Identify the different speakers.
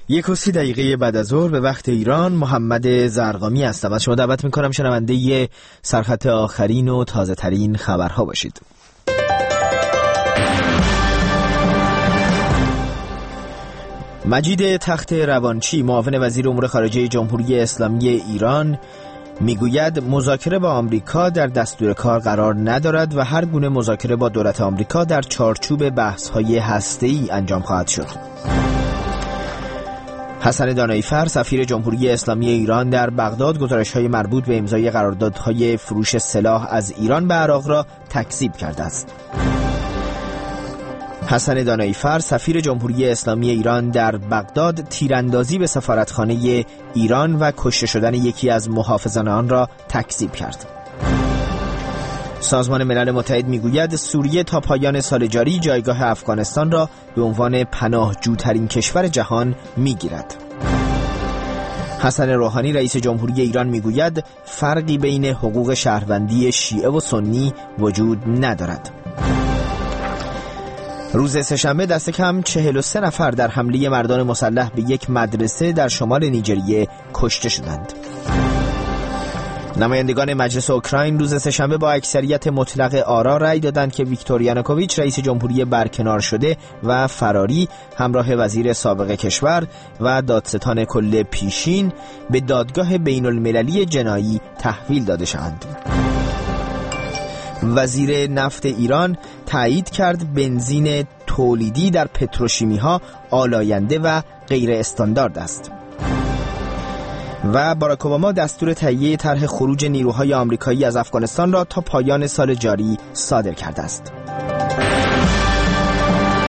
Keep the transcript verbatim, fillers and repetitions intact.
Speaker 1: یک و سی دقیقه بعد از ظهر به وقت ایران، محمد زرقامی هستم. از شما دعوت میکنم شنونده سرخط آخرین و تازه ترین خبرها باشید. مجید تخت روانچی، معاون وزیر امور خارجه جمهوری اسلامی ایران، میگوید مذاکره با آمریکا در دستور کار قرار ندارد و هر گونه مذاکره با دولت آمریکا در چارچوب بحث‌های هسته‌ای انجام خواهد شد. حسن دانایی‌فر، سفیر جمهوری اسلامی ایران در بغداد، گزارش‌های مربوط به امضای قراردادهای فروش سلاح از ایران به عراق را تکذیب کرده است. حسن دانایی‌فر، سفیر جمهوری اسلامی ایران در بغداد، تیراندازی به سفارتخانه ایران و کشته شدن یکی از محافظان آن را تکذیب کرد. سازمان ملل متحد میگوید سوریه تا پایان سال جاری جایگاه افغانستان را به عنوان پناهجوترین کشور جهان میگیرد. حسن روحانی، رئیس جمهوری ایران، میگوید فرقی بین حقوق شهروندی شیعه و سنی وجود ندارد. روز سه‌شنبه دست کم چهل و سه نفر در حمله مردان مسلح به یک مدرسه در شمال نیجریه کشته شدند. نمایندگان مجلس اوکراین روز سه‌شنبه با اکثریت مطلق آرا رأی دادند که ویکتور یانوکوویچ، رئیس جمهوری برکنار شده و فراری، همراه وزیر سابق کشور و دادستان کل پیشین به دادگاه بین المللی جنایی تحویل داده شوند. وزیر نفت ایران تایید کرد بنزین تولیدی در پتروشیمی ها آلاینده و غیر استاندارد است. و باراک اوباما دستور تهیه طرح خروج نیروهای آمریکایی از افغانستان را تا پایان سال جاری صادر کرده است.